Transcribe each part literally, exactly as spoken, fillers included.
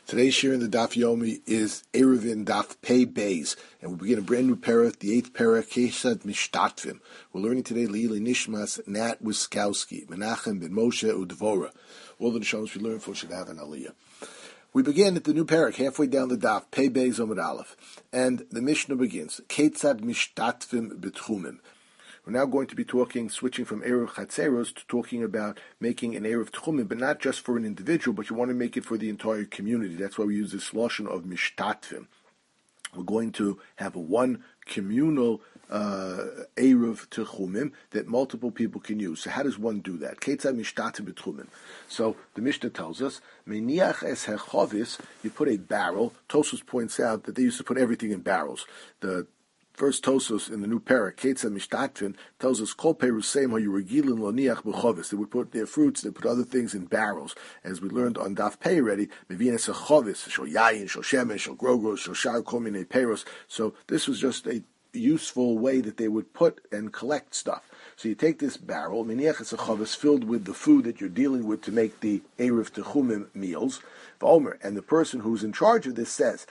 Today's shir in the Daf Yomi is Eruvin Daf Pei Beis, and we begin a brand new parak, the eighth parak, Kesad Mishtatvim. We're learning today Leili Nishmas Nat Wiskowski, Menachem Ben Moshe Udvora. All the Neshamas we learn for should have an Aliyah. We begin at the new parak, halfway down the Daf, Pei Beis Omid Aleph, and the Mishnah begins, Ketzad Mishtatvim Betchumim. We're now going to be talking, switching from Eruv Chatzeros to talking about making an Eruv Tchumim, but not just for an individual, but you want to make it for the entire community. That's why we use this loshon of Mishtatvim. We're going to have a one communal uh, Eruv Tchumim that multiple people can use. So how does one do that? Ketzad Mishtatvim Betchumim. So the Mishnah tells us, Meniach es hechovis, you put a barrel. Tosfos points out that they used to put everything in barrels. The First Tosfos in the new parak, Ketzad Mishtatvim, tells us Kol Peruseim HaYuragilin Loniach B'Chovis. They would put their fruits, they put other things in barrels. As we learned on Daf Pei already, Mevines HaChovis, Shal Yayin, Shal Shemen, Shal Grogros, Shal Shar Kol Minei Peros. So this was just a useful way that they would put and collect stuff. So you take this barrel, Meniach es HaChovis, filled with the food that you're dealing with to make the Eruv Tchumim meals, and the person who's in charge of this says,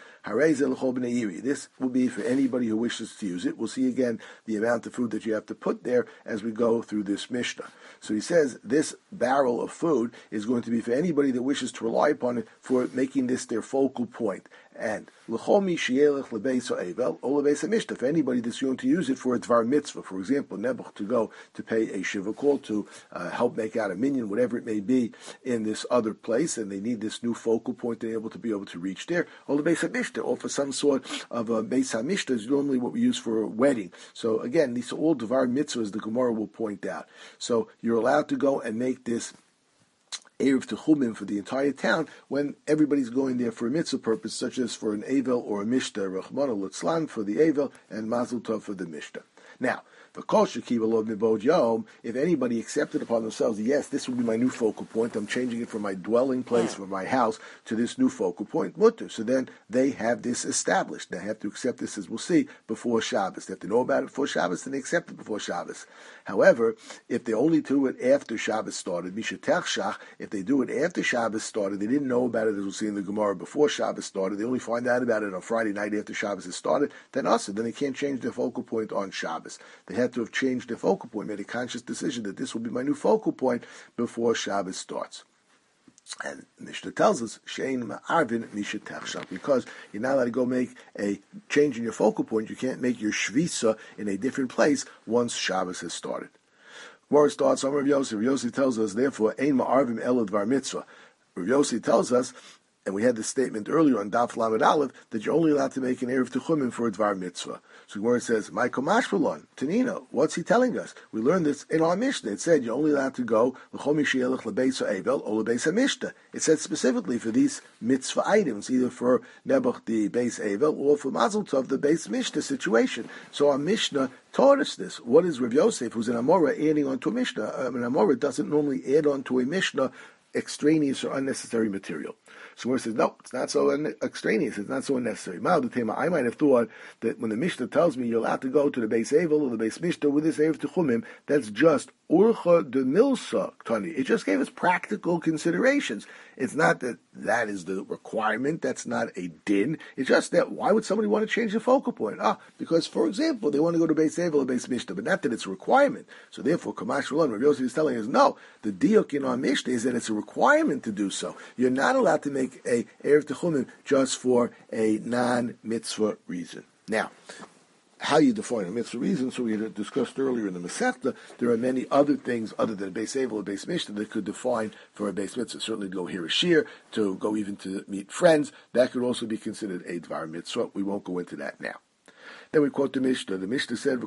this will be for anybody who wishes to use it. We'll see again the amount of food that you have to put there as we go through this Mishnah. So he says this barrel of food is going to be for anybody that wishes to rely upon it for making this their focal point. And for anybody that's going to use it for a dvar mitzvah, for example, Nebuch to go to pay a shiva call, to uh, help make out a minyan, whatever it may be, in this other place, and they need this new focal point to be able to be able to reach there, or the Beis HaMishta, or for some sort of a Beis HaMishta is normally what we use for a wedding. So again, these are all dvar mitzvahs, the Gemara will point out. So you're allowed to go and make this Eruv Tchumim for the entire town when everybody's going there for a mitzvah purpose, such as for an Avel or a Mishta, Rachmana Litzlan for the Avel, and Mazel Tov for the Mishta. Now, if anybody accepted upon themselves, yes, this will be my new focal point, I'm changing it from my dwelling place, from my house, to this new focal point, mutter. So then they have this established. They have to accept this, as we'll see, before Shabbos. They have to know about it before Shabbos, and they accept it before Shabbos. However, if they only do it after Shabbos started, if they do it after Shabbos started, they didn't know about it, as we'll see in the Gemara, before Shabbos started, they only find out about it on Friday night after Shabbos has started, then also, then they can't change their focal point on Shabbos. They had to have changed their focal point, made a conscious decision that this will be my new focal point before Shabbos starts. And Mishnah tells us, Shein ma'arvin mishetech, because you're not allowed to go make a change in your focal point. You can't make your shvisa in a different place once Shabbos has started. Gemara starts on Rav Yossi. Rav Yossi tells us, therefore, Ein ma'arvin ela dvar mitzvah. Rav Yossi tells us, and we had this statement earlier on Daf Lamed Aleph, that you're only allowed to make an Eruv Tchumim for a Dvar Mitzvah. So Gemara says, Michael Mashpalon, Tanino, what's he telling us? We learned this in our Mishnah. It said you're only allowed to go L'chol Mishielech L'Beis HaEvel or L'Beis HaMishta. It said specifically for these mitzvah items, either for Nebuch the Beis Evel or for Mazel Tov the Beis Mishta situation. So our Mishnah taught us this. What is Rav Yosef, who's an Amora, adding on to a Mishnah? Um, an Amora doesn't normally add on to a Mishnah extraneous or unnecessary material. So Gemara says, no, it's not so un- extraneous, it's not so unnecessary. I might have thought that when the Mishnah tells me you're allowed to go to the Beis Evel or the Beis Mishta with this Eruv Tchumim, that's just Urcha de Milsa, Tani. It just gave us practical considerations. It's not that that is the requirement, that's not a din. It's just that, why would somebody want to change the focal point? Ah, because, for example, they want to go to Beis Evel or Beis Mishta, but not that it's a requirement. So therefore, Kamash Rulon, Rav Yosef is telling us, no, the diuk in our Mishnah is that it's a requirement to do so. You're not allowed to make a Eruv Tchumim just for a non-mitzvah reason. Now, how you define a mitzvah reason, so we had discussed earlier in the Masechta, there are many other things other than Beis Evel or Beis Mishta that could define for a Beis Mitzvah. Certainly to go hear a shir, to go even to meet friends, that could also be considered a Dvar Mitzvah. We won't go into that now. Then we quote the Mishnah. The Mishnah said,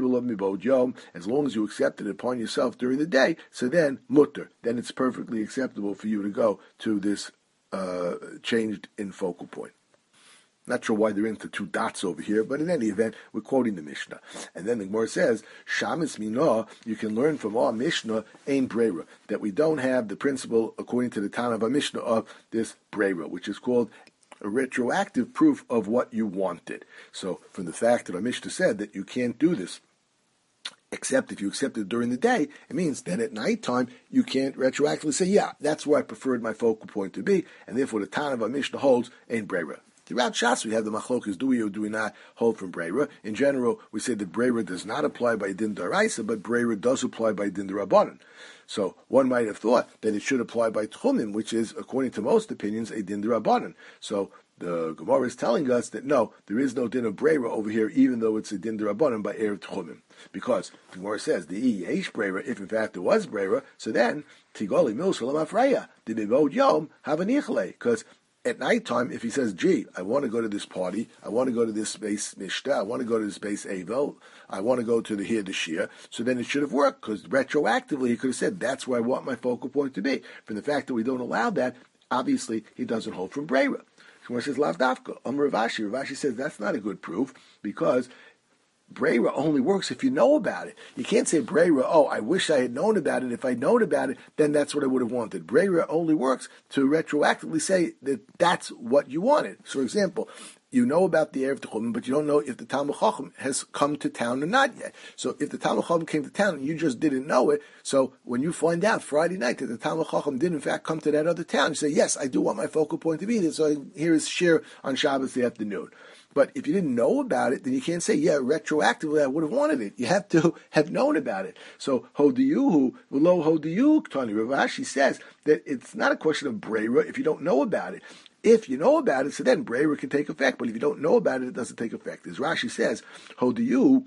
as long as you accept it upon yourself during the day, so then, mutter, then it's perfectly acceptable for you to go to this uh, changed in focal point. Not sure why they're into two dots over here, but in any event, we're quoting the Mishnah. And then the Gemara says, Shamis Minah, you can learn from our Mishnah, Ein Breira, that we don't have the principle, according to the Tana of our Mishnah, of this Breira, which is called a retroactive proof of what you wanted. So, from the fact that our Mishnah said that you can't do this Except if you accept it during the day, it means that at nighttime you can't retroactively say, yeah, that's where I preferred my focal point to be, and therefore the Tana of our Mishnah holds in Breira. Throughout Shas, we have the machlokas, do we or do we not hold from Breira? In general, we say that Breira does not apply by Din Daraisa, but Breira does apply by Din Darabanan. So one might have thought that it should apply by Tchumim, which is, according to most opinions, a Din Darabanan. So the Gemara is telling us that no, there is no din of Breira over here, even though it's a din d'Rabbanan by Erev Tchumim. Because the Gemara says the Eish Breira, if in fact there was Breira, so then Tigoli Milsalam Afreya, the Bibod Yom Havanichle. Because at nighttime, if he says, gee, I want to go to this party, I want to go to this space Mishta, I want to go to this space Avel, I want to go to the Hir Deshir, so then it should have worked, because retroactively he could have said, that's where I want my focal point to be. From the fact that we don't allow that, obviously he doesn't hold from Breira. Gemara says, Lav Dafka. Um, Ravashi. Ravashi says that's not a good proof because Breira only works if you know about it. You can't say Breira, oh, I wish I had known about it. If I'd known about it, then that's what I would have wanted. Breira only works to retroactively say that that's what you wanted. So, for example, you know about the Erev Tchumim, but you don't know if the Talmud Chacham has come to town or not yet. So if the Talmud Chacham came to town and you just didn't know it, so when you find out Friday night that the Talmud Chacham did in fact come to that other town, you say, yes, I do want my focal point to be there, so here is shir on Shabbos the afternoon. But if you didn't know about it, then you can't say, yeah, retroactively I would have wanted it. You have to have known about it. So, hodiyuhu, lo hodiyuk, Tani Ravashi says that it's not a question of Breira if you don't know about it. If you know about it, so then Breira can take effect. But if you don't know about it, it doesn't take effect. As Rashi says, hodiyuhu,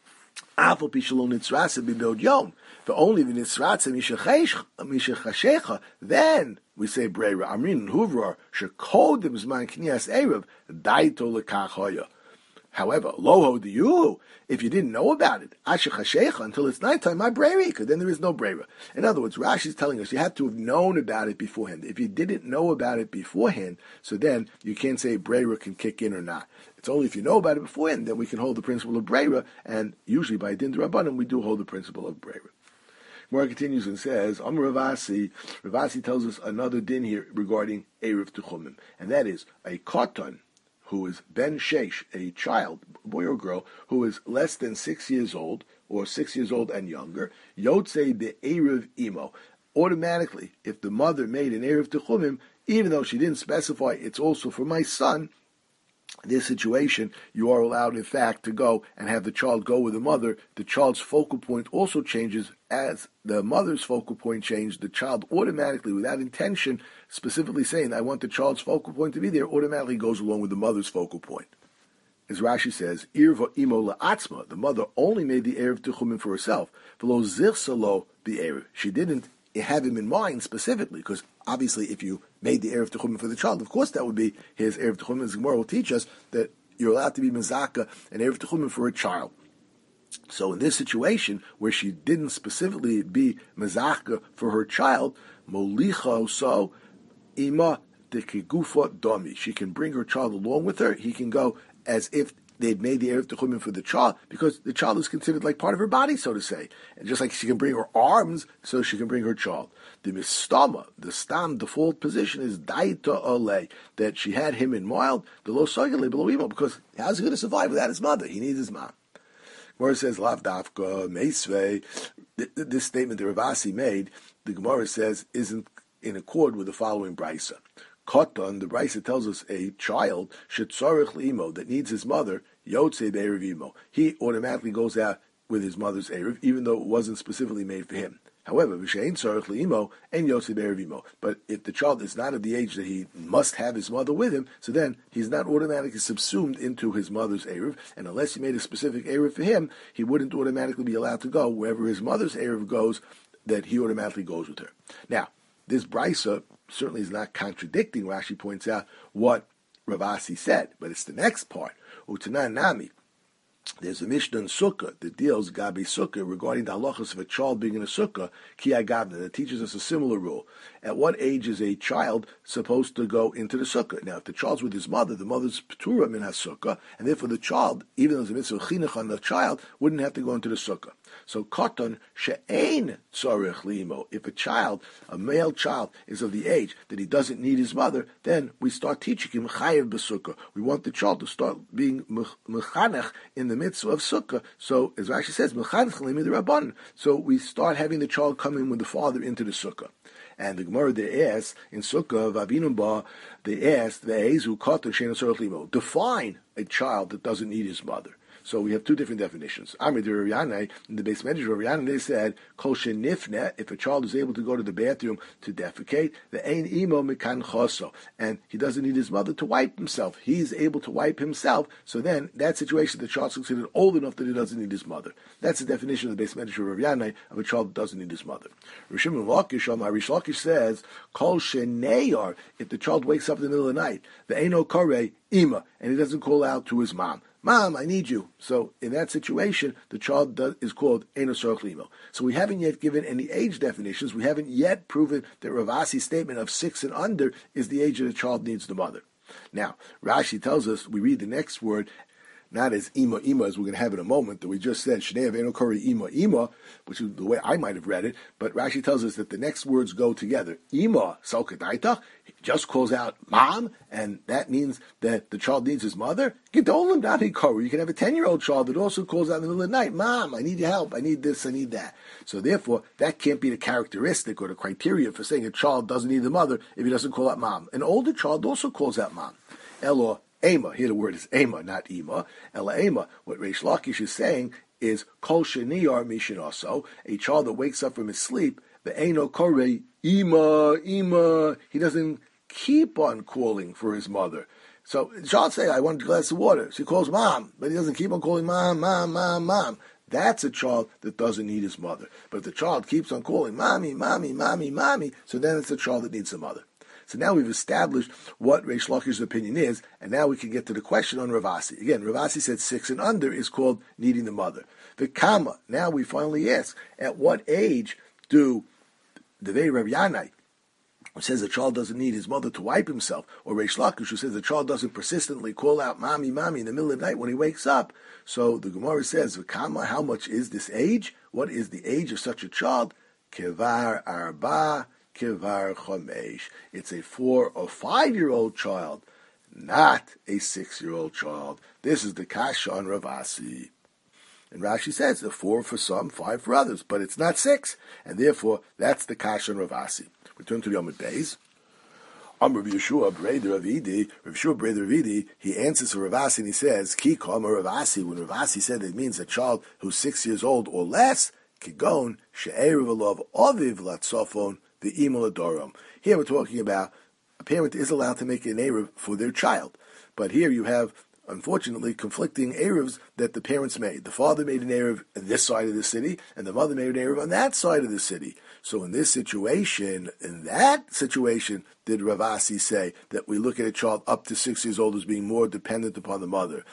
afal pishalon nitzrasa bibod yom. For only the nitzrasa mishachashecha, then we say Breira. Amrin huvrar shekodim zman knias erev daito lekachoya. However, lo hodiyuhu, if you didn't know about it, ashachashecha, until it's nighttime, my Breira, then there is no Breira. In other words, Rashi is telling us you have to have known about it beforehand. If you didn't know about it beforehand, so then you can't say Breira can kick in or not. It's only if you know about it beforehand that we can hold the principle of Breira, and usually by Din D'Rabbanan we do hold the principle of Breira. Gemara continues and says, Am Ravasi, Ravasi tells us another din here regarding Erev Tchumim, and that is a katan, who is ben sheish, a child, boy or girl, who is less than six years old, or six years old and younger, yotzei be'erev imo. Automatically, if the mother made an Erev Tchumim, even though she didn't specify it's also for my son, in this situation, you are allowed, in fact, to go and have the child go with the mother. The child's focal point also changes as the mother's focal point changed. The child automatically, without intention, specifically saying, I want the child's focal point to be there, automatically goes along with the mother's focal point. As Rashi says, Irva imo la'atzma, the mother only made the Erev Tchumim for herself. V'lo zichsalo the Erev. She didn't have him in mind specifically, because obviously if you made the Erev Tchumim for the child, of course that would be his Erev Tchumim. As Gemara will teach us that you're allowed to be mezaka and Erev Tchumim for a child. So in this situation, where she didn't specifically be mezaka for her child, molicha so ima dekigufa domi, she can bring her child along with her. He can go as if they'd made the Erev Tchumim for the child, because the child is considered like part of her body, so to say. And just like she can bring her arms, so she can bring her child. The mistama, the stam default position is daita ole, that she had him in mild, the lo soyale below imo, because how's he going to survive without his mother? He needs his mom. Gemara says, Lav dafka, meisvei. This statement that Ravasi made, the Gemara says, isn't in accord with the following brisa. Katan, the brisa tells us a child, shetzarich l'imo, that needs his mother, yotzei be'erev imo. He automatically goes out with his mother's erev, even though it wasn't specifically made for him. However, v'shein tzarich l'imo, and yotzei be'erev imo. But if the child is not of the age that he must have his mother with him, so then he's not automatically subsumed into his mother's erev, and unless he made a specific erev for him, he wouldn't automatically be allowed to go wherever his mother's erev goes, that he automatically goes with her. Now, this brisa certainly is not contradicting, Rashi points out, what Ravasi said, but it's the next part. Utanan Nami. There's a Mishnah in Sukkah that deals Gabi Sukkah regarding the halachas of a child being in a Sukkah, Ki Agavna, that teaches us a similar rule. At what age is a child supposed to go into the Sukkah? Now, if the child's with his mother, the mother's P'tura min ha-Sukkah, and therefore the child, even though there's a mitzvah chinuch on the child, wouldn't have to go into the Sukkah. So, Katan she'ein tzarich limo. If a child, a male child, is of the age that he doesn't need his mother, then we start teaching him chayev b'sukkah. We want the child to start being mechanech in the the mitzvah of sukkah. So, as Rashi says, so we start having the child come in with the father into the sukkah. And the Gemara they asked in Sukkah Vavinu Ba, they asked Ve'ezu Kata Shein Tzorech Limo. Define a child that doesn't need his mother. So we have two different definitions. Amri de Rav Yanai, in the base medrash of Rav Yanai, they said, Kol shenifne, if a child is able to go to the bathroom to defecate, the ein imo mikan choso, and he doesn't need his mother to wipe himself. He's able to wipe himself. So then, that situation, the child's considered old enough that he doesn't need his mother. That's the definition of the base medrash of Rav Yanai of a child that doesn't need his mother. Rav Shimon Lakish, Rish Lakish says, Kol sheneyar, if the child wakes up in the middle of the night, the eino kore ima, and he doesn't call out to his mom. Mom, I need you. So in that situation, the child does, is called Eino Tzorech Limo. So we haven't yet given any age definitions. We haven't yet proven that Rav Asi's statement of six and under is the age that the child needs the mother. Now, Rashi tells us, we read the next word, not as ima ima as we're going to have in a moment, that we just said, Shnei Avenu Kori ima ima, which is the way I might have read it, but Rashi tells us that the next words go together. Ima, Salkadaita, just calls out mom, and that means that the child needs his mother. Gedolim Dani Kori, you can have a ten-year-old child that also calls out in the middle of the night, Mom, I need your help, I need this, I need that. So therefore, that can't be the characteristic or the criteria for saying a child doesn't need the mother if he doesn't call out mom. An older child also calls out mom. Elo Ema, here the word is Ema, not Ema. Ela Ema, what Reish Lakish is saying is Kol Sheniyar Mishin also, a child that wakes up from his sleep, the Eino Kore, Ema, Ema, he doesn't keep on calling for his mother. So the child say, I want a glass of water. She calls mom, but he doesn't keep on calling mom, mom, mom, mom. That's a child that doesn't need his mother. But if the child keeps on calling mommy, mommy, mommy, mommy, so then it's a child that needs the mother. So now we've established what Reish Lakish's opinion is, and now we can get to the question on Rav Asi. Again, Rav Asi said six and under is called needing the mother. The Kama, now we finally ask, at what age do the Vei Rav Yanai, who says a child doesn't need his mother to wipe himself, or Reish Lakish, who says the child doesn't persistently call out mommy, mommy in the middle of the night when he wakes up. So the Gemara says, Kama, how much is this age? What is the age of such a child? Kevar arba, Kivar Chomesh. It's a four or five-year-old child, not a six-year-old child. This is the Kasha on Rav Asi. And Rashi says, a four for some, five for others, but it's not six. And therefore, that's the Kasha on Rav Asi. Return to the Yomid Beis. Am Rav Yeshua Breder Ravidi, Rav Yeshua Breder Ravidi, he answers to Rav Asi and he says, Ki Kama Rav Asi. When Rav Asi said it means a child who's six years old or less, Kigon, She'erev Alav Aviv Latzofon, the Imel Adoram. Here we're talking about a parent is allowed to make an Erev for their child. But here you have, unfortunately, conflicting Erevs that the parents made. The father made an Erev on this side of the city, and the mother made an Erev on that side of the city. So in this situation, in that situation, did Rav Asi say that we look at a child up to six years old as being more dependent upon the mother.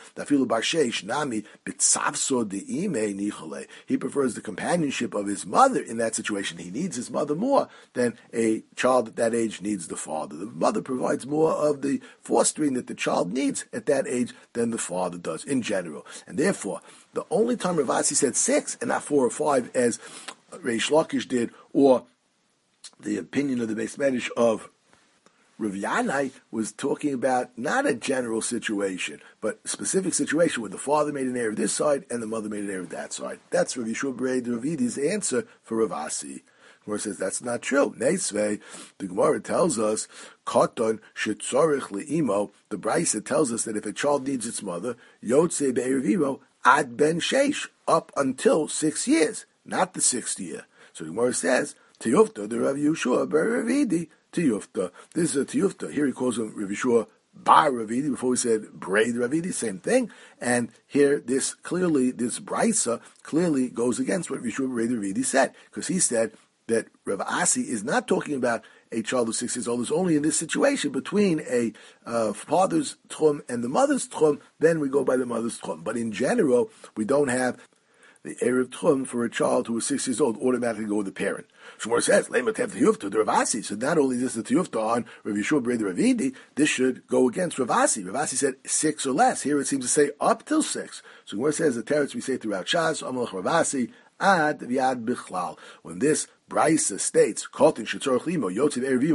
He prefers the companionship of his mother in that situation. He needs his mother more than a child at that age needs the father. The mother provides more of the fostering that the child needs at that age than the father does in general. And therefore, the only time Rav Asi said six and not four or five as Reish Lakish did, or the opinion of the Beis Medrash of Rav Yanai, was talking about not a general situation, but a specific situation where the father made an heir of this side and the mother made an heir of that side. That's Rav Yeshua Breder Ravidi's answer for Rav Asi. Gemara says that's not true. Neisvei, the Gemara tells us, Katan shetzorich leimo, the Brisa tells us that if a child needs its mother, Yotze be'erviro ad ben sheish, up until six years, not the sixth year. So the Gemara says, Tiyufta, the Rav Yeshua Bar Ravidi, Tiyufta. This is a Tiyufta. Here he calls him Rav Yeshua Bar Ravidi. Before we said Braid Ravidi, same thing. And here, this clearly, this Brisa clearly goes against what Rav Yeshua Braid Ravidi said, because he said that Rav Asi is not talking about a child who's six years old. It's only in this situation between a uh, father's tchum and the mother's tchum. Then we go by the mother's tchum. But in general, we don't have the Erev Tchum for a child who is six years old automatically go with the parent. Shmuel says, Lema Tev Tiyufta, the Rav Asi. So not only is the Tiyufta on Rav Yeshua Breder Ravidi, this should go against Rav Asi. Rav Asi said six or less. Here it seems to say up till six. So Shmuel says the teretz we say throughout Shas, Amalach Rav Asi, Ad Viad Bichlal. When this Brisa states, Kotin Shetzorach Limo, Yotziv Erevimo,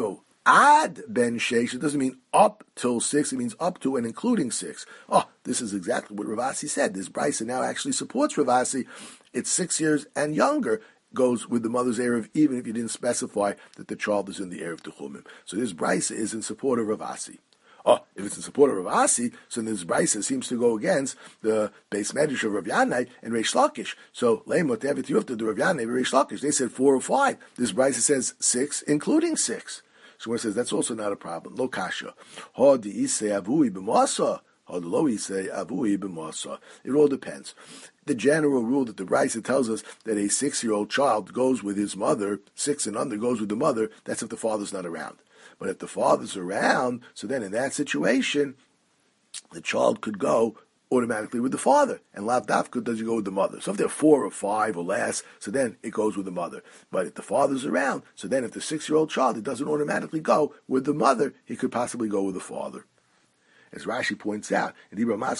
ad ben sheish, it doesn't mean up till six, it means up to and including six. Oh, this is exactly what Rav Asi said. This brisa now actually supports Rav Asi. It's six years and younger goes with the mother's Erev, even if you didn't specify that the child is in the Erev Techumim. So this brisa is in support of Rav Asi. Oh, if it's in support of Rav Asi, so this brisa seems to go against the base medrash of Rav Yanai and Reish Lakish. So leimot evet yufta to Rav Yanai and Reish Lakish. They said four or five. This brisa says six, including six. So one says that's also not a problem. Lo kasha. Ha di isei avui b'masa. Ha di lo isei avui b'masa. It all depends. The general rule that the brisa tells us that a six-year-old child goes with his mother, six and under goes with the mother, that's if the father's not around. But if the father's around, so then in that situation, the child could go automatically with the father. And lav dafka doesn't go with the mother. So if they're four or five or less, so then it goes with the mother. But if the father's around, so then if the six-year-old child, it doesn't automatically go with the mother, he could possibly go with the father. As Rashi points out, the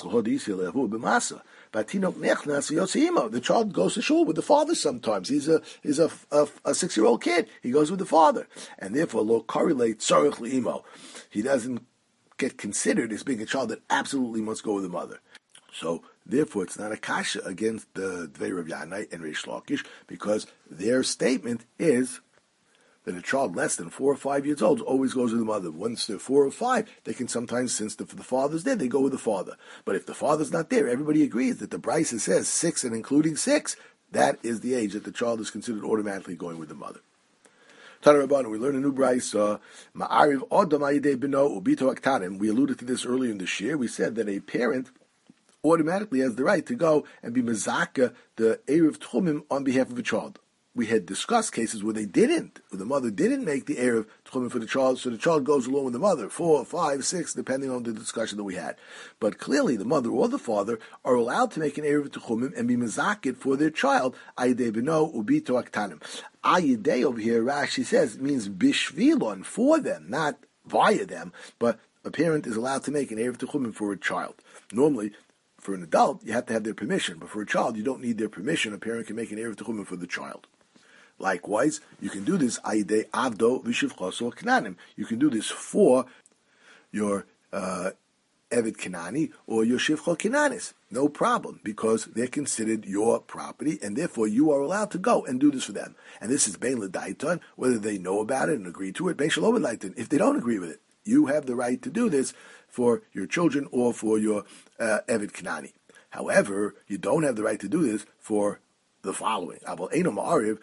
child goes to shul with the father sometimes. He's a he's a, a, a six-year-old kid. He goes with the father. And therefore, lo correlate tzarich li'imo. He doesn't get considered as being a child that absolutely must go with the mother. So, therefore, it's not a kasha against the Dvei Rav Yanai and Reish Lakish, because their statement is that a child less than four or five years old always goes with the mother. Once they're four or five, they can sometimes, since the, the father's there, they go with the father. But if the father's not there, everybody agrees that the brisa says six and including six, that is the age that the child is considered automatically going with the mother. Tana Rabbanan, we learn a new brisa. Ma'ariv odam ayidei beno ubito aktanim. We alluded to this earlier in this year. We said that a parent automatically has the right to go and be mezaka the Erev Tchumim on behalf of a child. We had discussed cases where they didn't, where the mother didn't make the Erev Tchumim for the child, so the child goes along with the mother, four, five, six, depending on the discussion that we had. But clearly, the mother or the father are allowed to make an Erev Tchumim and be mezakit for their child, ayidei beno ubito aktanim. Ayidei over here, Rashi says, means bishvilon, for them, not via them, but a parent is allowed to make an Erev Tchumim for a child. Normally, for an adult, you have to have their permission, but for a child, you don't need their permission. A parent can make an Erev Tchumim for the child. Likewise, you can do this ayidei avdo v'shivchoso knanim. You can do this for your uh, Eved Kanani or your Shivcho Kananis. No problem, because they're considered your property, and therefore you are allowed to go and do this for them. And this is Bein L'Daiton, whether they know about it and agree to it, Bein Shalom L'Daiton. If they don't agree with it, you have the right to do this for your children or for your uh, Eved Kanani. However, you don't have the right to do this for the following. You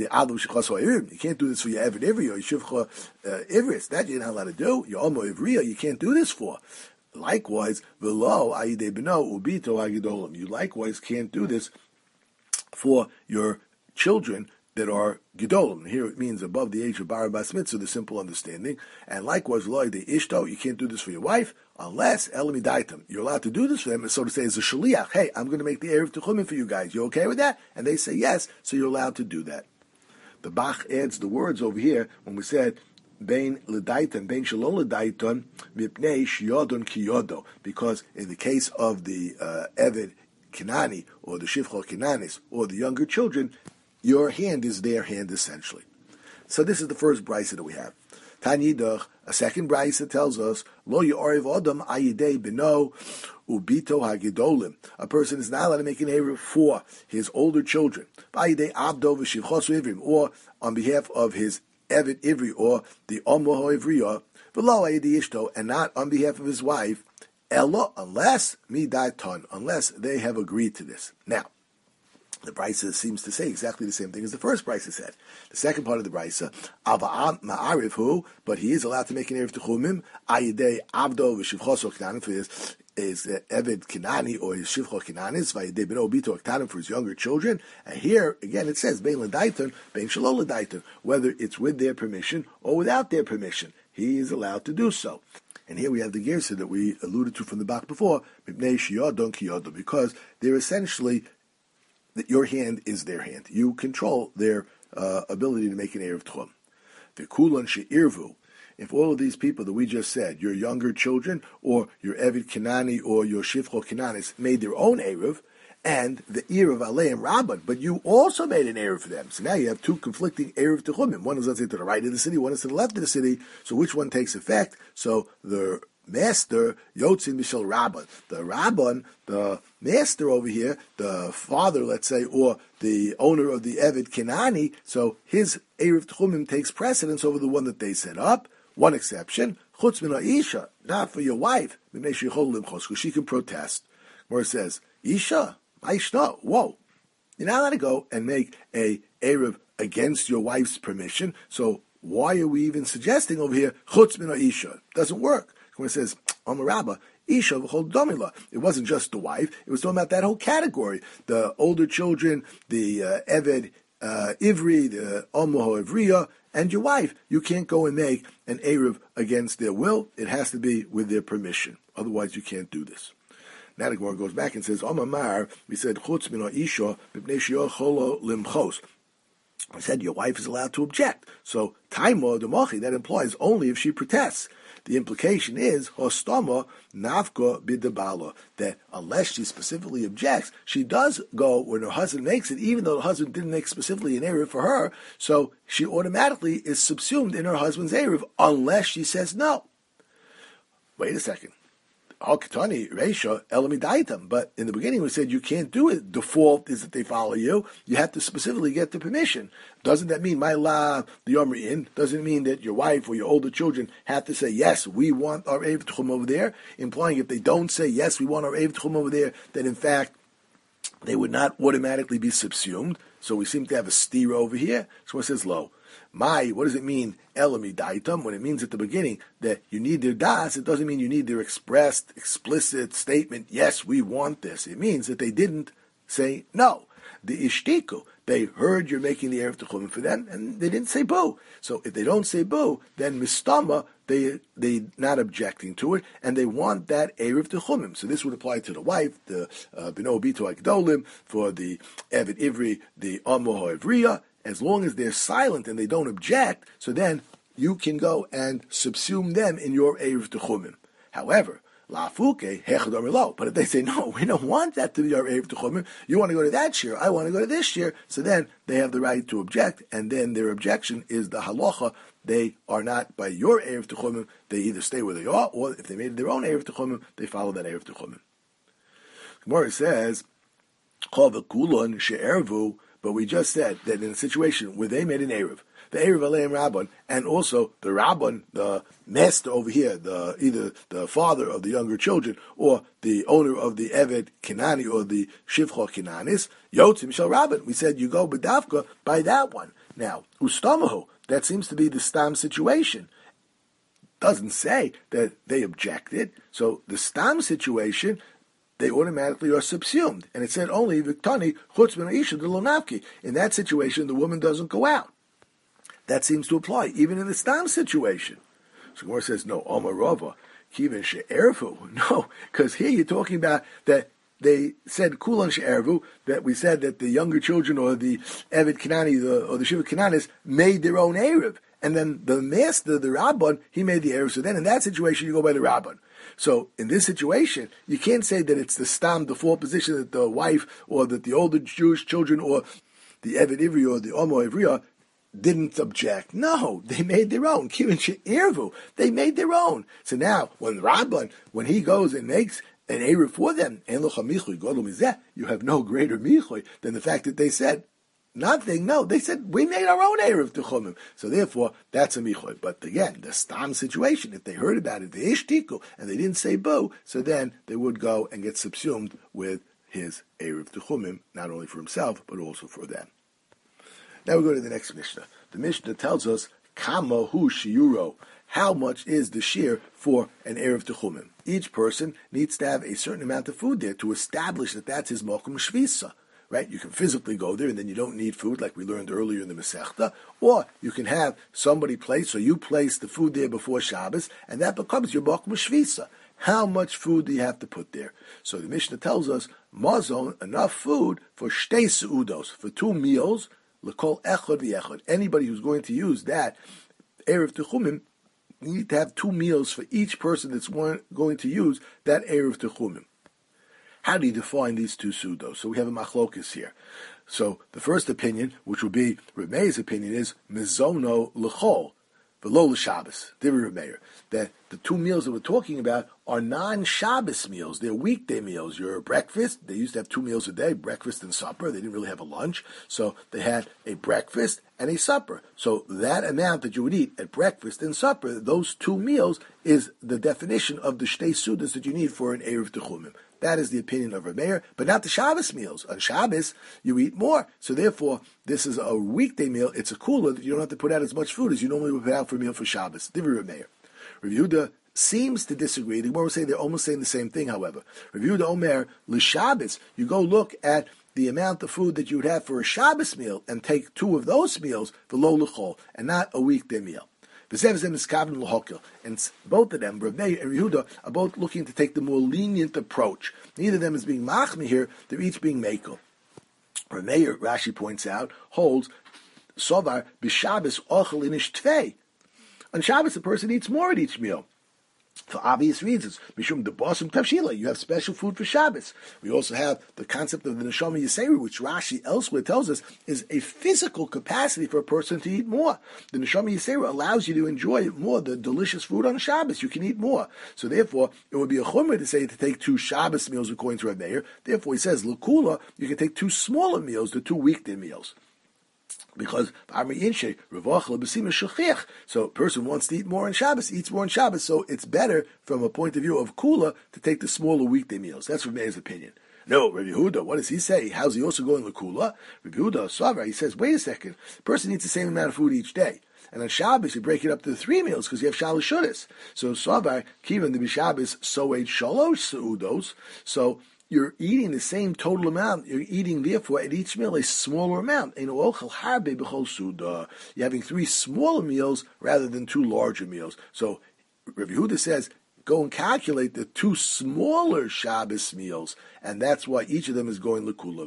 can't do this for your Eved Ivri or your Shivcha Ivris. That you're not allowed to do. Your Omo Ivriya, you can't do this for. Likewise, v'lo ayidei beno ubito hagedolim. You likewise can't do this for your children that are gedolim. Here it means above the age of bar bas mitzvah, the simple understanding. And likewise, v'lo ayidei ishto, you can't do this for your wife unless elamidaitim. You're allowed to do this for them, so to say, as a shaliach. Hey, I'm going to make the erev techumim for you guys. You okay with that? And they say yes, so you're allowed to do that. The Bach adds the words over here when we said Bein L'Daiton, Bein Shalom L'Daiton, Mipnei Shiyodon Kiyodo. Because in the case of the uh, Eved Kinani, or the Shivcho Kinanis, or the younger children, your hand is their hand essentially. So this is the first brisa that we have. Tanidach, a second brisa tells us, Lo Yorev Odom Ayidei Beno Ubito Hagedolim. A person is not allowed to make an erev for his older children. Ayidei Abdo V'Shivchosu Ivrim, or on behalf of his Eved Ivri, or the Omoho Ivriya, below Ayidei Ishto, and not on behalf of his wife, Ella, unless Midaton, unless they have agreed to this. Now, the brisa seems to say exactly the same thing as the first brisa said. The second part of the brisa, Ava'am Ma'arif hu, but he is allowed to make an erev techumim, Ayidei Abdo V'Shivchoso Knanim, for his is uh, Eved Kinani or his Shivcho Kinanis, Vayidei Beno Bito Aktanim, for his younger children. And here, again, it says, Bein L'Daiton, Bein Shalom L'Daiton, whether it's with their permission or without their permission, he is allowed to do so. And here we have the Gersa that we alluded to from the back before, Mipnei Shiyodon Kiyodo, because they're essentially, that your hand is their hand. You control their uh, ability to make an erev tchum. V'kulan she'irvu. If all of these people that we just said, your younger children, or your Eved Kinani, or your Shivcho Kinanis, made their own erev, and the ear of Alei and Rabban, but you also made an Erev for them. So now you have two conflicting Erev Techumim. One is, let's say, to the right of the city, one is to the left of the city. So which one takes effect? So the master, Yotzin Mishal Rabban. The Rabban, the master over here, the father, let's say, or the owner of the Eved Kenani, so his Erev Techumim takes precedence over the one that they set up. One exception, Chutz Min Isha, not for your wife, because she can protest. Where it says, Isha, Aishna, whoa. You're not allowed to go and make a Erev against your wife's permission, so why are we even suggesting over here, Chutz Min Isha? It doesn't work. When it says, Amarabba, Isha v'chol domila. It wasn't just the wife, it was talking about that whole category. The older children, the uh, Eved uh, Ivri, the Omoho Ivriya, and your wife. You can't go and make an Erev against their will. It has to be with their permission. Otherwise, you can't do this. Now the Gemara goes back and says, Omar, we said, Chutz min Isha, b'pnei she'yo cholo limchos. I said your wife is allowed to object. So, Taimo Demochi, that implies only if she protests. The implication is, Hostama Nafka Bidabala, that unless she specifically objects, she does go when her husband makes it, even though the husband didn't make specifically an Erev for her, so she automatically is subsumed in her husband's Erev, unless she says no. Wait a second. Hakatani, Reisha, Elamidaitam. But in the beginning we said you can't do it. Default is that they follow you. You have to specifically get the permission. Doesn't that mean my la the Yomri'in? Doesn't it mean that your wife or your older children have to say, yes, we want our Erev Tchum over there? Implying if they don't say, yes, we want our Erev Tchum over there, then in fact they would not automatically be subsumed. So we seem to have a steer over here. So it says low. My, what does it mean, elami daitam? When it means at the beginning that you need their das, it doesn't mean you need their expressed, explicit statement, yes, we want this. It means that they didn't say no. The ishtiku, they heard you're making the Erev Techumim for them, and they didn't say boo. So if they don't say boo, then mistama, they they not objecting to it, and they want that Erev Techumim. So this would apply to the wife, the Bino Bito Agdolim, for the Eved Ivri, the Amoho Ivriya. As long as they're silent and they don't object, so then you can go and subsume them in your Erev Techumim. However, Lafuke, Hechadamilo. But if they say, no, we don't want that to be our Erev Techumim, you want to go to that year, I want to go to this year, so then they have the right to object, and then their objection is the halacha. They are not by your Erev Techumim, they either stay where they are, or if they made their own Erev Techumim, they follow that Erev Techumim. Gemara says, Chav Kulon She'ervu. But we just said that in a situation where they made an Erev, the Erev Aleim Rabban, and also the Rabban, the master over here, the either the father of the younger children, or the owner of the Eved Kenani, or the Shivcha Kenanis, Yotzim Shal Rabban. We said you go B'davka by that one. Now, Ustamahu, that seems to be the Stam situation. Doesn't say that they objected. So the Stam situation, they automatically are subsumed. And it said only Viktani Chutz Min Isha de Lonavki. In that situation, the woman doesn't go out. That seems to apply even in the Stam situation. So Gemara says, no, Omar Rava, Kivin She'ervu. No, because here you're talking about that they said Kulan She'ervu, that we said that the younger children or the Eved Kenani the, or the Shiva Kenanis made their own Erev. And then the master, the Rabban, he made the Erev. So then in that situation, you go by the Rabban. So in this situation, you can't say that it's the stam, default position that the wife or that the older Jewish children or the Eved Ivri or the Omo Ivriya didn't object. No, they made their own. Kivin She'ervu, they made their own. So now, when Rabban, when he goes and makes an Erev for them, you have no greater michui than the fact that they said, nothing, no, they said, we made our own Erev Techumim. So therefore, that's a michoy. But again, the stam situation, if they heard about it, the ishtiku, and they didn't say boo, so then they would go and get subsumed with his Erev Techumim, not only for himself, but also for them. Now we go to the next Mishnah. The Mishnah tells us, Kama hu shiuro, how much is the shear for an Erev Techumim? Each person needs to have a certain amount of food there to establish that that's his Mokum Shvisa. Right? You can physically go there and then you don't need food like we learned earlier in the Masechta, or you can have somebody place, so you place the food there before Shabbos, and that becomes your Mokum Shvisa. How much food do you have to put there? So the Mishnah tells us, Mazon, enough food for Shtei Seudos, for two meals, L'kol Echad V'Echad. Anybody who's going to use that Erev Techumim, you need to have two meals for each person that's going to use that Erev Techumim. How do you define these two sudos? So we have a machlokus here. So the first opinion, which will be Reb Meir's opinion, is mizono l'chol, v'lo l'Shabbos. Divrei Reb Meir, that the two meals that we're talking about are non-Shabbos meals. They're weekday meals. Your breakfast, they used to have two meals a day, breakfast and supper. They didn't really have a lunch. So they had a breakfast and a supper. So that amount that you would eat at breakfast and supper, those two meals, is the definition of the shtei sudas that you need for an Erev Techumim. That is the opinion of Reb Meir, but not the Shabbos meals. On Shabbos, you eat more. So therefore, this is a weekday meal. It's a cooler that you don't have to put out as much food as you normally would put out for a meal for Shabbos. Divrei Reb Meir. Rav Yehuda seems to disagree. The Gemara will say they're almost saying the same thing, however. Rav Yehuda Omer, l'Shabbos, you go look at the amount of food that you would have for a Shabbos meal and take two of those meals for lo l'chol, and not a weekday meal. And both of them, Rav Meir and Yehuda, are both looking to take the more lenient approach. Neither of them is being machmi here, they're each being mekel. Rav Meir, Rashi points out, holds, sovar b'Shabbos ochel inish tvei. On Shabbos, the person eats more at each meal. For obvious reasons. Mishum the bossum tavshila. You have special food for Shabbos. We also have the concept of the neshama yiseru, which Rashi elsewhere tells us is a physical capacity for a person to eat more. The neshama yiseru allows you to enjoy more the delicious food on Shabbos. You can eat more. So therefore, it would be a chumrah to say to take two Shabbos meals according to Reb Meir. Therefore, he says l'kula. You can take two smaller meals, the two weekday meals. Because so a person wants to eat more on Shabbos, eats more on Shabbos, so it's better from a point of view of kula to take the smaller weekday meals. That's Reb Meir's opinion. No, Rabbi Yehuda, what does he say? How's he also going l'kula? Rabbi Yehuda, Savar, he says, wait a second, a person eats the same amount of food each day. And on Shabbos, you break it up to three meals because you have shalosh shudas. So Savar, kivan the b'Shabbos soed shalosh seudos. So you're eating the same total amount. You're eating, therefore, at each meal a smaller amount. You're having three smaller meals rather than two larger meals. So Rabbi Yehuda says, go and calculate the two smaller Shabbos meals, and that's why each of them is going l'kula.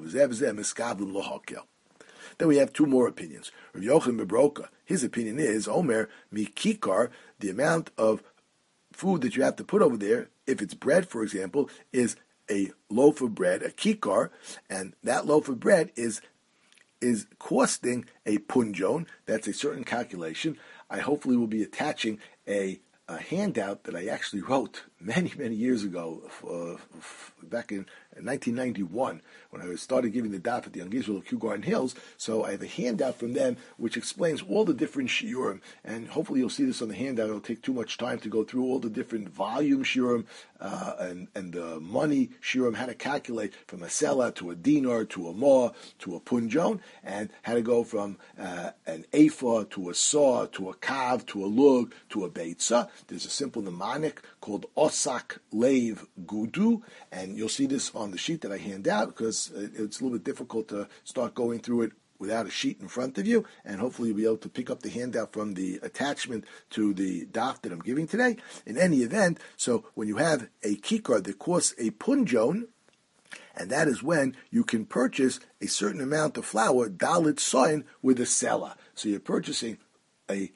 Then we have two more opinions. Rabbi Yochanan ben Broka, his opinion is, Omer, mikikar, the amount of food that you have to put over there, if it's bread, for example, is a loaf of bread, a kikar, and that loaf of bread is is costing a punjon. That's a certain calculation. I hopefully will be attaching a, a handout that I actually wrote many, many years ago, uh, back in nineteen ninety-one, when I started giving the daf at the Young Israel of Kew Garden Hills. So I have a handout from them which explains all the different shiurim, and hopefully you'll see this on the handout. It'll take too much time to go through all the different volume shiurim uh, and, and the money shiurim, how to calculate from a selah to a dinar to a ma to a punjon, and how to go from uh, an ephah to a saw to a kav to a lug to a beitzah. There's a simple mnemonic called Osak Leiv Gudu, and you'll see this on the sheet that I hand out because it's a little bit difficult to start going through it without a sheet in front of you, and hopefully you'll be able to pick up the handout from the attachment to the daf that I'm giving today. In any event, so when you have a kikar that costs a punjon, and that is when you can purchase a certain amount of flour, dalit soin, with a selah. So you're purchasing a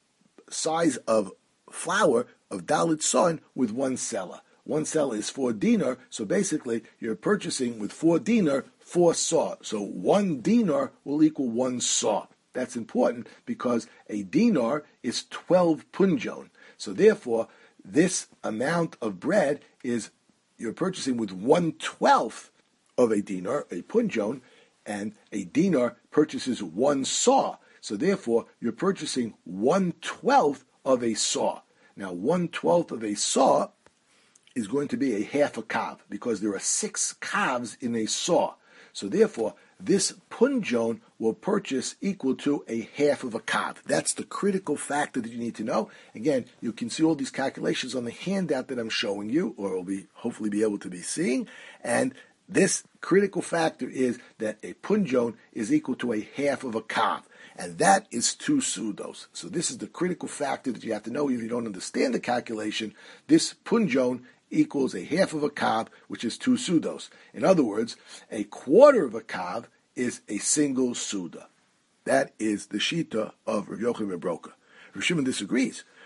size of flour of dalit soin with one selah. One selah is four dinar, so basically you're purchasing with four dinar, four saw. So one dinar will equal one saw. That's important because a dinar is twelve punjon. So therefore, this amount of bread is, you're purchasing with one twelfth of a dinar, a punjon, and a dinar purchases one saw. So therefore, you're purchasing one twelfth of a saw. Now, one twelfth of a saw is going to be a half a kav, because there are six kavs in a saw. So therefore, this punjon will purchase equal to a half of a kav. That's the critical factor that you need to know. Again, you can see all these calculations on the handout that I'm showing you, or will be hopefully be able to be seeing. And this critical factor is that a punjon is equal to a half of a kav. And that is two sudos. So this is the critical factor that you have to know. If you don't understand the calculation, this punjon equals a half of a kav, which is two sudos. In other words, a quarter of a kav is a single suda. That is the shita of Rav Yochanan ben Broka. Rav Shimon disagrees.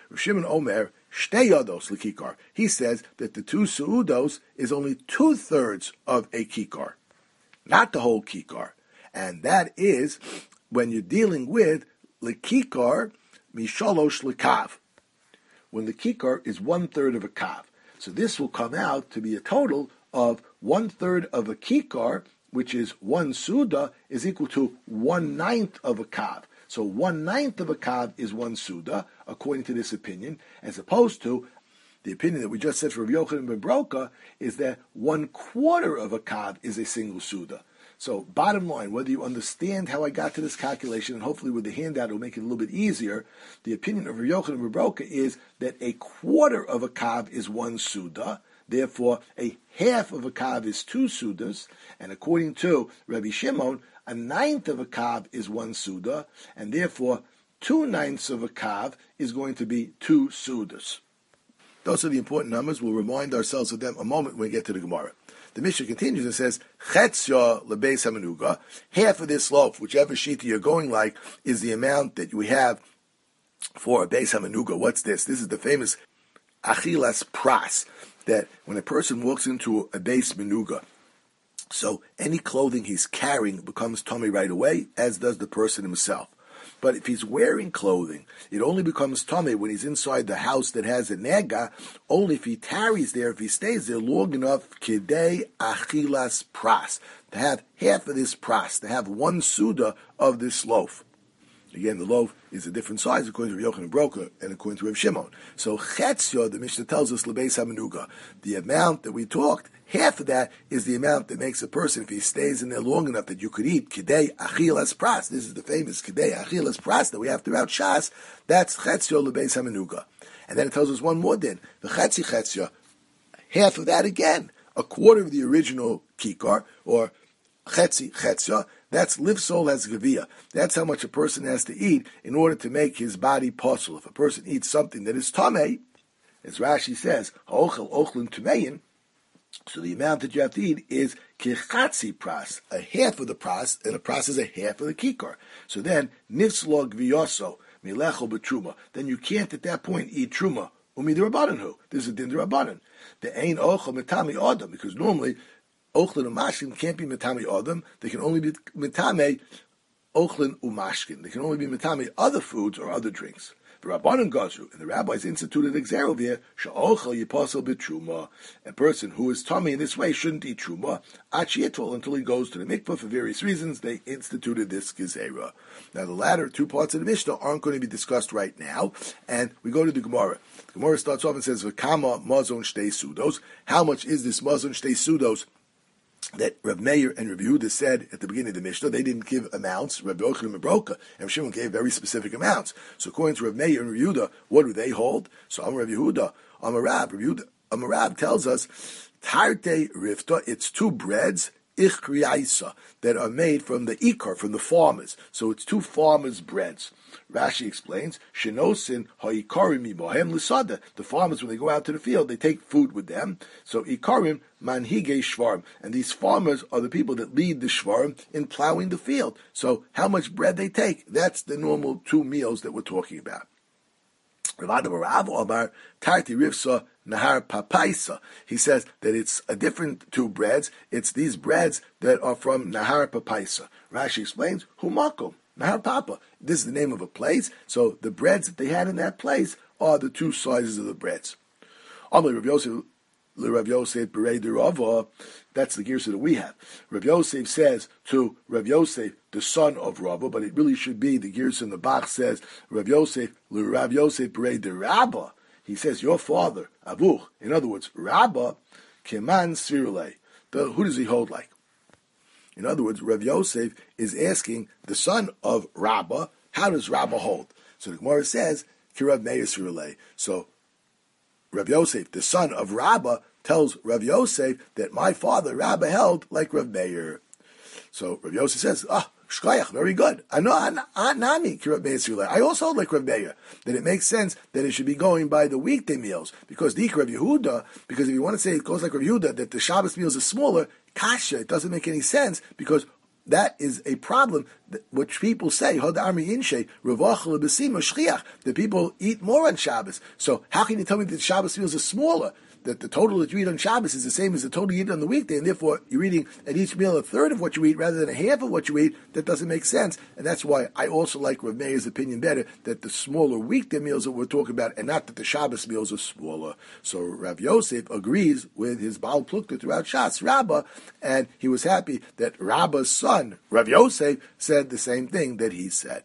Rav Shimon Omer, shtei yodos lekikar. He says that the two su'udos is only two-thirds of a kikar, not the whole kikar. And that is when you're dealing with lekikar mishalosh lekav, when the kikar is one-third of a kav. So this will come out to be a total of one-third of a kikar, which is one suda, is equal to one-ninth of a kav. So one-ninth of a kav is one suda, according to this opinion, as opposed to the opinion that we just said for Rav Yochanan ben Broka is that one-quarter of a kav is a single suda. So bottom line, whether you understand how I got to this calculation, and hopefully with the handout it will make it a little bit easier, the opinion of Rav Yochanan ben Broka is that a quarter of a kav is one suda, therefore a half of a kav is two sudas, and according to Rabbi Shimon, a ninth of a kav is one suda, and therefore two ninths of a kav is going to be two sudas. Those are the important numbers. We'll remind ourselves of them a moment when we get to the Gemara. The Mishnah continues and says, Chetzya lebeis hamenuga, half of this loaf, whichever shita you're going like, is the amount that we have for a beis hamenuga. What's this? This is the famous achilas pras, that when a person walks into a beis menuga, so any clothing he's carrying becomes tummy right away, as does the person himself. But if he's wearing clothing, it only becomes tummy when he's inside the house that has a nega, only if he tarries there, if he stays there long enough, kidei achilas pras, to have half of this pras, to have one suda of this loaf. Again, the loaf is a different size according to Rav Yochanan ben Broka and according to Rav Shimon. So chetzyo, the Mishnah tells us, lebeis hamenuga, the amount that we talked, half of that is the amount that makes a person, if he stays in there long enough, that you could eat kidei achilas pras. This is the famous kidei achilas pras that we have throughout Shas. That's chetzyo lebeis hamenuga. And then it tells us one more din, the chetzi chetzyo, half of that again, a quarter of the original kikar, or chetzi chetzyo. That's livsol as gavia. That's how much a person has to eat in order to make his body possible. If a person eats something that is tamei, as Rashi says, ha'ochel ochlin tumeyin, so the amount that you have to eat is kichatzi pras, a half of the pras, and a pras is a half of the kikar. So then, nifslog viyoso, milecho betruma. Then you can't at that point eat truma. Umi d'Rabbanan. This is a din d'Rabbanan. The ein ochel metami adam, because normally Ochlin and mashkin can't be metame adam. They can only be metame ochlin umashkin. They can only be metame other foods or other drinks. The Rabbanan Gazu, and the rabbis instituted exerovia, sha'ochel yipasel b'truma. A person who is tummy in this way shouldn't eat truma, achiyetol, until he goes to the mikvah for various reasons. They instituted this gezerah. Now the latter two parts of the Mishnah aren't going to be discussed right now, and we go to the Gemara. The Gemara starts off and says, v'kama mazon shtei sudos. How much is this mazon shtei sudos that Rav Meir and Rav Yehuda said at the beginning of the Mishnah? They didn't give amounts. Rav Yochanan ben Broka and Rav Shimon gave very specific amounts. So according to Rav Meir and Rav Yehuda, what do they hold? So Amar Rav Yehuda, Amar Rav, Rav Yehuda, Amar Rav tells us, Tarte Rifta, it's two breads, Ichriyaisa, that are made from the Ikar, from the farmers. So it's two farmers' breads. Rashi explains, Shenosin ha'ikarim ibohem l'sada. The farmers, when they go out to the field, they take food with them. So ikarim manhige shvarim. And these farmers are the people that lead the shvarim in plowing the field. So how much bread they take, that's the normal two meals that we're talking about. Nahar Papaisa. He says that it's a different two breads. It's these breads that are from Nahar Papaisa. Rashi explains, Humakom, Nahar Papa. This is the name of a place. So the breads that they had in that place are the two sizes of the breads. Amar Rav Yosef, Rav Yosef Berei de Rava. That's the girsa that we have. Rav Yosef says to Rav Yosef, the son of Rava, but it really should be the girsa in the Bach says Rav Yosef, Rav Yosef Berei de Rabba. He says your father, Avuch. In other words, Rabba keman svirule. Who does he hold like? In other words, Rav Yosef is asking the son of Rabba, how does Rabba hold? So the Gemara says, Kirav Meir svirule. So Rav Yosef, the son of Rabba, tells Rav Yosef that my father, Rabba, held like Rav Meir. So Rav Yosef says, ah, shkayach, very good. I know, Nami, Kirav Meir. I also hold like Rav Meir, that it makes sense that it should be going by the weekday meals, because the Rav Yehuda, because if you want to say it goes like Rav Yehuda, that the Shabbos meals are smaller, kasha, it doesn't make any sense, because that is a problem, which people say, that people eat more on Shabbos. So how can you tell me that Shabbos meals are smaller? That the total that you eat on Shabbos is the same as the total you eat on the weekday, and therefore you're eating at each meal a third of what you eat rather than a half of what you eat. That doesn't make sense, and that's why I also like Rav Meir's opinion better, that the smaller weekday meals that we're talking about, and not that the Shabbos meals are smaller. So Rav Yosef agrees with his Baal Plukta throughout Shas Rabbah, and he was happy that Rabbah's son, Rav Yosef, said the same thing that he said.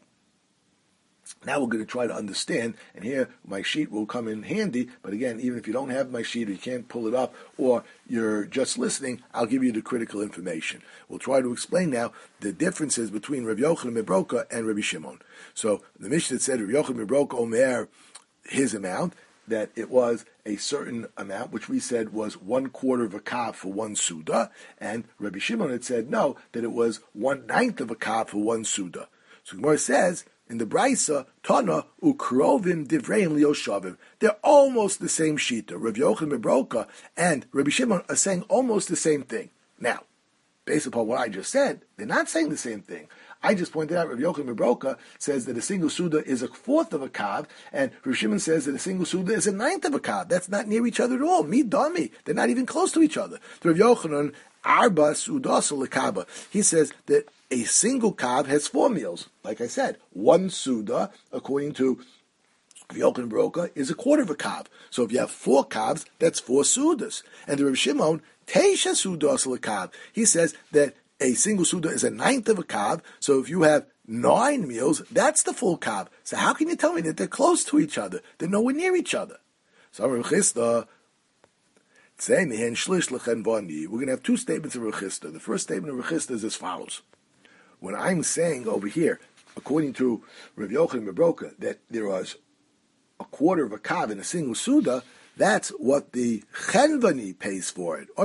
Now we're going to try to understand, and here my sheet will come in handy, but again, even if you don't have my sheet or you can't pull it up or you're just listening, I'll give you the critical information. We'll try to explain now the differences between Rav Yochanan Mibroka and Rabbi Shimon. So the Mishnah said Rav Yochanan Mibroka Omer, his amount, that it was a certain amount, which we said was one quarter of a kav for one suda, and Rabbi Shimon had said no, that it was one ninth of a kav for one suda. So Gemara says, in the Braisa, Tana ukrovim divreim lioshavim. They're almost the same shita. Rav Yochanan Mibroka and Rabbi Shimon are saying almost the same thing. Now, based upon what I just said, they're not saying the same thing. I just pointed out Rav Yochanan Mibroka says that a single suda is a fourth of a kav, and Rav Shimon says that a single suda is a ninth of a kav. That's not near each other at all. Me dummy. They're not even close to each other. The Rav Yochanan Arba Sudas Lekaba. He says that a single kav has four meals. Like I said, one suda, according to Yochanan Mibroka, is a quarter of a kav. So if you have four kavs, that's four sudas. And the Rav Shimon, Teisha Sudas Lekav. He says that a single suda is a ninth of a kav. So if you have nine meals, that's the full kav. So how can you tell me that they're close to each other? They're nowhere near each other. So Rav Chisda, we're going to have two statements of Rav Chisda. The first statement of Rav Chisda is as follows. When I'm saying over here, according to Rav Yochanan Mibroka, that there was a quarter of a kav in a single suda, that's what the chenvani pays for it.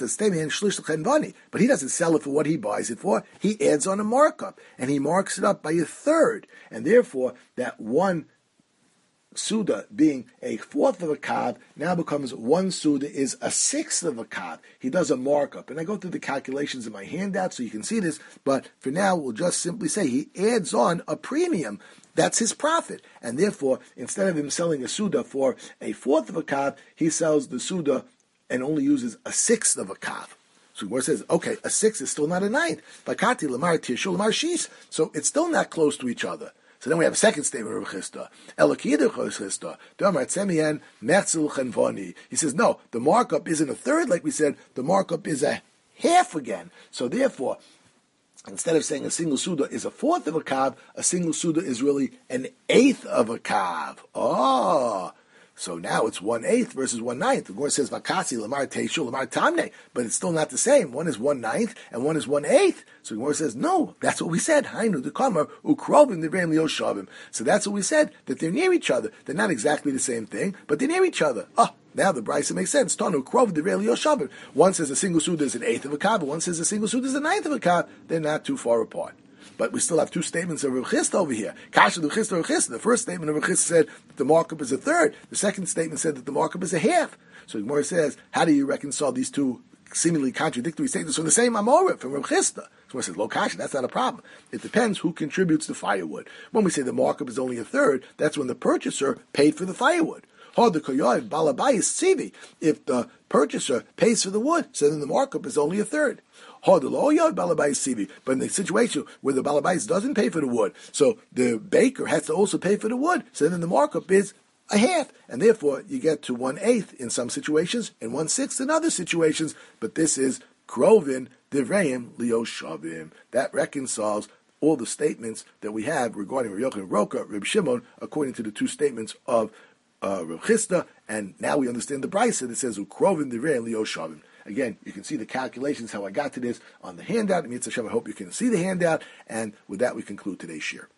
But he doesn't sell it for what he buys it for. He adds on a markup, and he marks it up by a third. And therefore, that one suda being a fourth of a kav now becomes one suda is a sixth of a kav. He does a markup. And I go through the calculations in my handout so you can see this, but for now we'll just simply say he adds on a premium. That's his profit. And therefore, instead of him selling a suda for a fourth of a kav, he sells the suda and only uses a sixth of a kav. So Gemara says, okay, a sixth is still not a ninth. Bakati lamar tirshu lamar shis. So it's still not close to each other. So then we have a second statement of Rav Chisda. He says, no, the markup isn't a third, like we said, the markup is a half again. So therefore, instead of saying a single suda is a fourth of a kav, a single suda is really an eighth of a kav. Oh, so now it's one eighth versus one ninth. The Gemara says vakasi lamar teishu lamar tamne, but it's still not the same. One is one ninth and one is one eighth. So the Gemara says no, that's what we said. Hainu dekamar ukrovim devreim lioshavim. So that's what we said, that they're near each other. They're not exactly the same thing, but they're near each other. Oh, now the Brisa makes sense. Tanu krov devreim lioshavim. One says a single suda is an eighth of a kav, one says a single suda is a ninth of a kav. They're not too far apart. But we still have two statements of Rav Chisda over here. Kasha Rav Chisda, Rav Chisda. The first statement of Rav Chisda said that the markup is a third. The second statement said that the markup is a half. So the Gemara says, how do you reconcile these two seemingly contradictory statements from the same Amorit, from Rav Chisda? So Gemara says, lo kasha, that's not a problem. It depends who contributes the firewood. When we say the markup is only a third, that's when the purchaser paid for the firewood. If the purchaser pays for the wood, so then the markup is only a third. But in the situation where the balabais doesn't pay for the wood, so the baker has to also pay for the wood, so then the markup is a half, and therefore you get to one eighth in some situations and one sixth in other situations. But this is krovin devreim lioshavim. That reconciles all the statements that we have regarding Rav Yochanan Mibroka, Reb Shimon, according to the two statements of Uh, Rav Chisda, and now we understand the Brisa that says ukrovin divrei lioshavim. Again, you can see the calculations how I got to this on the handout. I hope you can see the handout, and with that we conclude today's shir.